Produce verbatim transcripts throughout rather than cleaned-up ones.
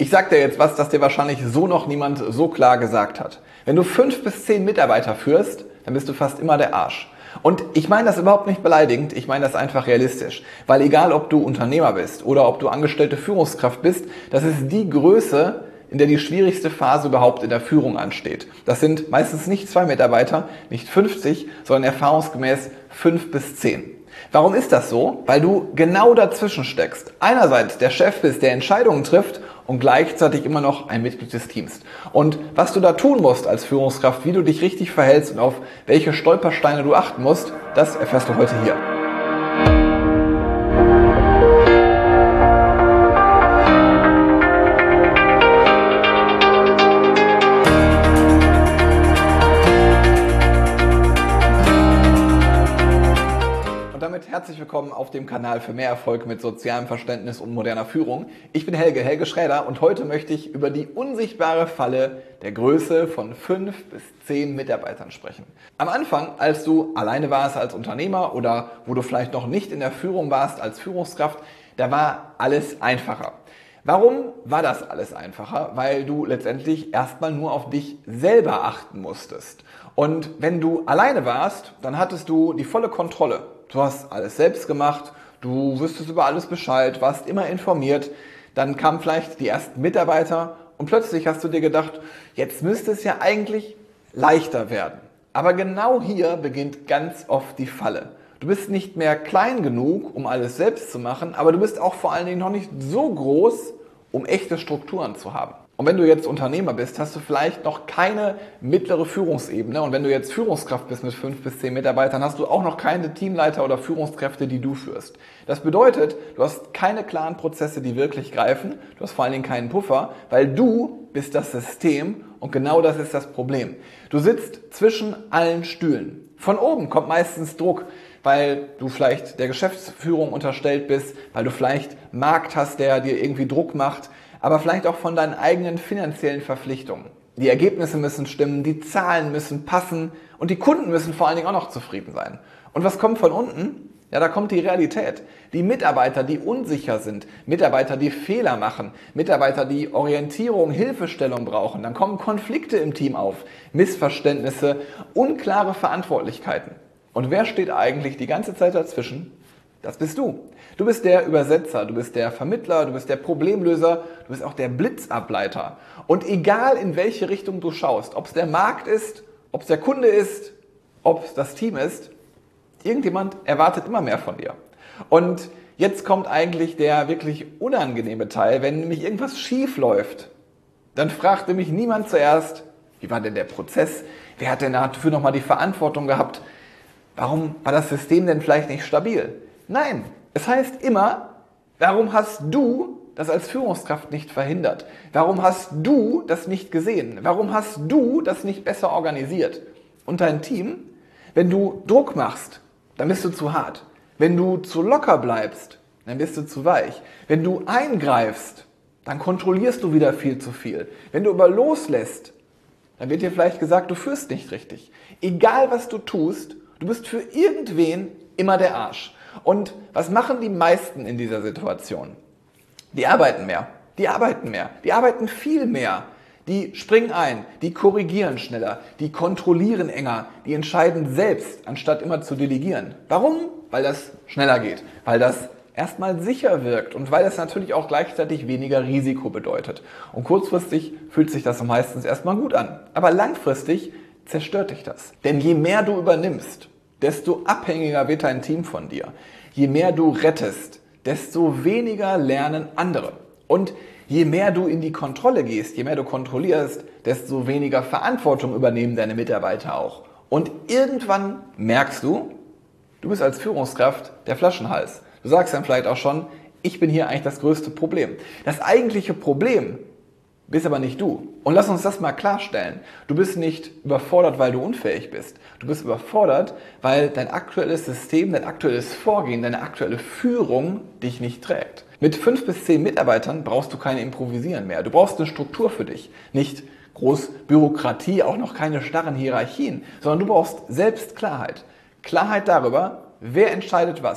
Ich sag dir jetzt was, das dir wahrscheinlich so noch niemand so klar gesagt hat. Wenn du fünf bis zehn Mitarbeiter führst, dann bist du fast immer der Arsch. Und ich meine das überhaupt nicht beleidigend, ich meine das einfach realistisch. Weil egal, ob du Unternehmer bist oder ob du angestellte Führungskraft bist, das ist die Größe, in der die schwierigste Phase überhaupt in der Führung ansteht. Das sind meistens nicht zwei Mitarbeiter, nicht fünfzig, sondern erfahrungsgemäß fünf bis zehn. Warum ist das so? Weil du genau dazwischen steckst. Einerseits der Chef bist, der Entscheidungen trifft und gleichzeitig immer noch ein Mitglied des Teams. Und was du da tun musst als Führungskraft, wie du dich richtig verhältst und auf welche Stolpersteine du achten musst, das erfährst du heute hier. Herzlich willkommen auf dem Kanal für mehr Erfolg mit sozialem Verständnis und moderner Führung. Ich bin Helge, Helge Schräder, und heute möchte ich über die unsichtbare Falle der Größe von fünf bis zehn Mitarbeitern sprechen. Am Anfang, als du alleine warst als Unternehmer oder wo du vielleicht noch nicht in der Führung warst als Führungskraft, da war alles einfacher. Warum war das alles einfacher? Weil du letztendlich erstmal nur auf dich selber achten musstest. Und wenn du alleine warst, dann hattest du die volle Kontrolle. Du hast alles selbst gemacht, du wusstest über alles Bescheid, warst immer informiert. Dann kamen vielleicht die ersten Mitarbeiter und plötzlich hast du dir gedacht, jetzt müsste es ja eigentlich leichter werden. Aber genau hier beginnt ganz oft die Falle. Du bist nicht mehr klein genug, um alles selbst zu machen, aber du bist auch vor allen Dingen noch nicht so groß, um echte Strukturen zu haben. Und wenn du jetzt Unternehmer bist, hast du vielleicht noch keine mittlere Führungsebene. Und wenn du jetzt Führungskraft bist mit fünf bis zehn Mitarbeitern, hast du auch noch keine Teamleiter oder Führungskräfte, die du führst. Das bedeutet, du hast keine klaren Prozesse, die wirklich greifen. Du hast vor allen Dingen keinen Puffer, weil du bist das System und genau das ist das Problem. Du sitzt zwischen allen Stühlen. Von oben kommt meistens Druck, weil du vielleicht der Geschäftsführung unterstellt bist, weil du vielleicht einen Markt hast, der dir irgendwie Druck macht, aber vielleicht auch von deinen eigenen finanziellen Verpflichtungen. Die Ergebnisse müssen stimmen, die Zahlen müssen passen und die Kunden müssen vor allen Dingen auch noch zufrieden sein. Und was kommt von unten? Ja, da kommt die Realität. Die Mitarbeiter, die unsicher sind, Mitarbeiter, die Fehler machen, Mitarbeiter, die Orientierung, Hilfestellung brauchen. Dann kommen Konflikte im Team auf, Missverständnisse, unklare Verantwortlichkeiten. Und wer steht eigentlich die ganze Zeit dazwischen? Das bist du. Du bist der Übersetzer, du bist der Vermittler, du bist der Problemlöser, du bist auch der Blitzableiter. Und egal in welche Richtung du schaust, ob es der Markt ist, ob es der Kunde ist, ob es das Team ist, irgendjemand erwartet immer mehr von dir. Und jetzt kommt eigentlich der wirklich unangenehme Teil, wenn nämlich irgendwas schief läuft. Dann fragt nämlich niemand zuerst, wie war denn der Prozess? Wer hat denn dafür nochmal die Verantwortung gehabt? Warum war das System denn vielleicht nicht stabil? Nein, es heißt immer, warum hast du das als Führungskraft nicht verhindert? Warum hast du das nicht gesehen? Warum hast du das nicht besser organisiert? Und dein Team, wenn du Druck machst, dann bist du zu hart. Wenn du zu locker bleibst, dann bist du zu weich. Wenn du eingreifst, dann kontrollierst du wieder viel zu viel. Wenn du aber loslässt, dann wird dir vielleicht gesagt, du führst nicht richtig. Egal was du tust, du bist für irgendwen immer der Arsch. Und was machen die meisten in dieser Situation? Die arbeiten mehr, die arbeiten mehr, die arbeiten viel mehr. Die springen ein, die korrigieren schneller, die kontrollieren enger, die entscheiden selbst, anstatt immer zu delegieren. Warum? Weil das schneller geht, weil das erstmal sicher wirkt und weil das natürlich auch gleichzeitig weniger Risiko bedeutet. Und kurzfristig fühlt sich das meistens erstmal gut an, aber langfristig zerstört dich das. Denn je mehr du übernimmst, desto abhängiger wird dein Team von dir. Je mehr du rettest, desto weniger lernen andere. Und je mehr du in die Kontrolle gehst, je mehr du kontrollierst, desto weniger Verantwortung übernehmen deine Mitarbeiter auch. Und irgendwann merkst du, du bist als Führungskraft der Flaschenhals. Du sagst dann vielleicht auch schon, ich bin hier eigentlich das größte Problem. Das eigentliche Problem bist aber nicht du. Und lass uns das mal klarstellen. Du bist nicht überfordert, weil du unfähig bist. Du bist überfordert, weil dein aktuelles System, dein aktuelles Vorgehen, deine aktuelle Führung dich nicht trägt. Mit fünf bis zehn Mitarbeitern brauchst du keine Improvisieren mehr. Du brauchst eine Struktur für dich. Nicht groß Bürokratie, auch noch keine starren Hierarchien, sondern du brauchst selbst Klarheit. Klarheit darüber, wer entscheidet was,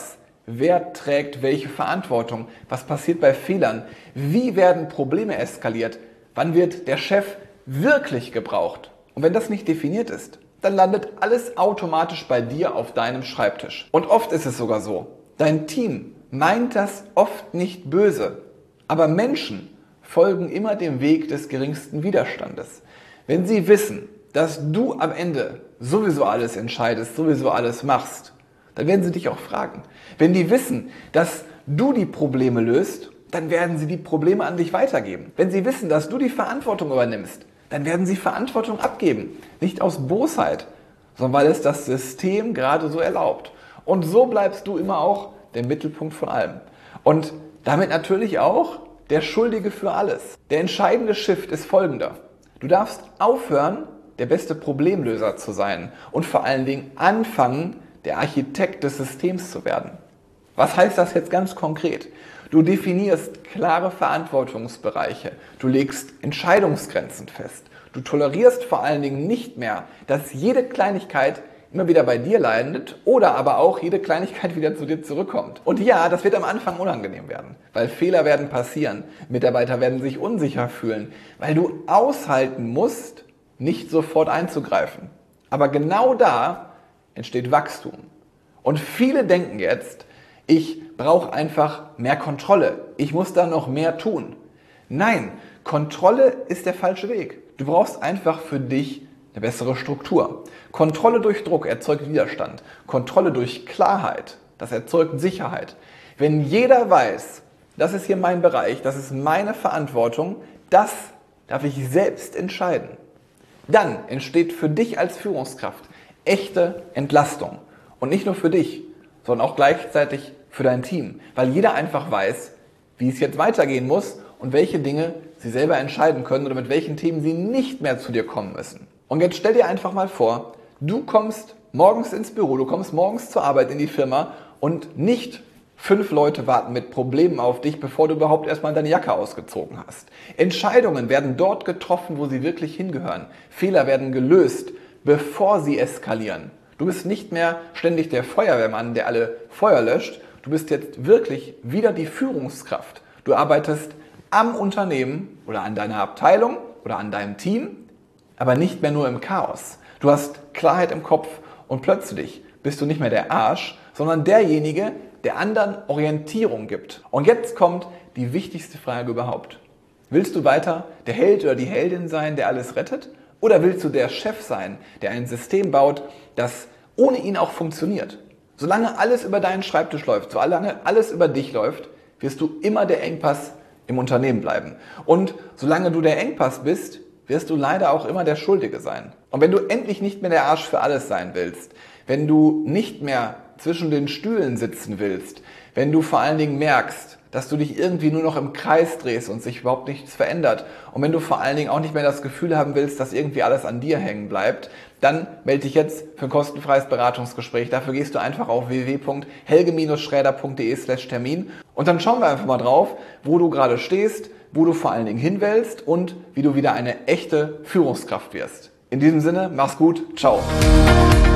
Wer trägt welche Verantwortung? Was passiert bei Fehlern? Wie werden Probleme eskaliert? Wann wird der Chef wirklich gebraucht? Und wenn das nicht definiert ist, dann landet alles automatisch bei dir auf deinem Schreibtisch. Und oft ist es sogar so, dein Team meint das oft nicht böse, aber Menschen folgen immer dem Weg des geringsten Widerstandes. Wenn sie wissen, dass du am Ende sowieso alles entscheidest, sowieso alles machst, dann werden sie dich auch fragen. Wenn die wissen, dass du die Probleme löst, dann werden sie die Probleme an dich weitergeben. Wenn sie wissen, dass du die Verantwortung übernimmst, dann werden sie Verantwortung abgeben. Nicht aus Bosheit, sondern weil es das System gerade so erlaubt. Und so bleibst du immer auch der Mittelpunkt von allem. Und damit natürlich auch der Schuldige für alles. Der entscheidende Shift ist folgender. Du darfst aufhören, der beste Problemlöser zu sein und vor allen Dingen anfangen, der Architekt des Systems zu werden. Was heißt das jetzt ganz konkret? Du definierst klare Verantwortungsbereiche, du legst Entscheidungsgrenzen fest, du tolerierst vor allen Dingen nicht mehr, dass jede Kleinigkeit immer wieder bei dir landet oder aber auch jede Kleinigkeit wieder zu dir zurückkommt. Und ja, das wird am Anfang unangenehm werden, weil Fehler werden passieren, Mitarbeiter werden sich unsicher fühlen, weil du aushalten musst, nicht sofort einzugreifen. Aber genau da entsteht Wachstum. Und viele denken jetzt, ich brauche einfach mehr Kontrolle, ich muss da noch mehr tun. Nein, Kontrolle ist der falsche Weg. Du brauchst einfach für dich eine bessere Struktur. Kontrolle durch Druck erzeugt Widerstand. Kontrolle durch Klarheit, das erzeugt Sicherheit. Wenn jeder weiß, das ist hier mein Bereich, das ist meine Verantwortung, das darf ich selbst entscheiden, dann entsteht für dich als Führungskraft echte Entlastung. Und nicht nur für dich, sondern auch gleichzeitig für dein Team. Weil jeder einfach weiß, wie es jetzt weitergehen muss und welche Dinge sie selber entscheiden können oder mit welchen Themen sie nicht mehr zu dir kommen müssen. Und jetzt stell dir einfach mal vor, du kommst morgens ins Büro, du kommst morgens zur Arbeit in die Firma und nicht fünf Leute warten mit Problemen auf dich, bevor du überhaupt erstmal deine Jacke ausgezogen hast. Entscheidungen werden dort getroffen, wo sie wirklich hingehören. Fehler werden gelöst, bevor sie eskalieren. Du bist nicht mehr ständig der Feuerwehrmann, der alle Feuer löscht. Du bist jetzt wirklich wieder die Führungskraft. Du arbeitest am Unternehmen oder an deiner Abteilung oder an deinem Team, aber nicht mehr nur im Chaos. Du hast Klarheit im Kopf und plötzlich bist du nicht mehr der Arsch, sondern derjenige, der anderen Orientierung gibt. Und jetzt kommt die wichtigste Frage überhaupt. Willst du weiter der Held oder die Heldin sein, der alles rettet? Oder willst du der Chef sein, der ein System baut, das ohne ihn auch funktioniert? Solange alles über deinen Schreibtisch läuft, solange alles über dich läuft, wirst du immer der Engpass im Unternehmen bleiben. Und solange du der Engpass bist, wirst du leider auch immer der Schuldige sein. Und wenn du endlich nicht mehr der Arsch für alles sein willst, wenn du nicht mehr zwischen den Stühlen sitzen willst, wenn du vor allen Dingen merkst, dass du dich irgendwie nur noch im Kreis drehst und sich überhaupt nichts verändert. Und wenn du vor allen Dingen auch nicht mehr das Gefühl haben willst, dass irgendwie alles an dir hängen bleibt, dann melde dich jetzt für ein kostenfreies Beratungsgespräch. Dafür gehst du einfach auf w w w punkt helge schräder punkt de slash Termin und dann schauen wir einfach mal drauf, wo du gerade stehst, wo du vor allen Dingen hin willst und wie du wieder eine echte Führungskraft wirst. In diesem Sinne, mach's gut, ciao.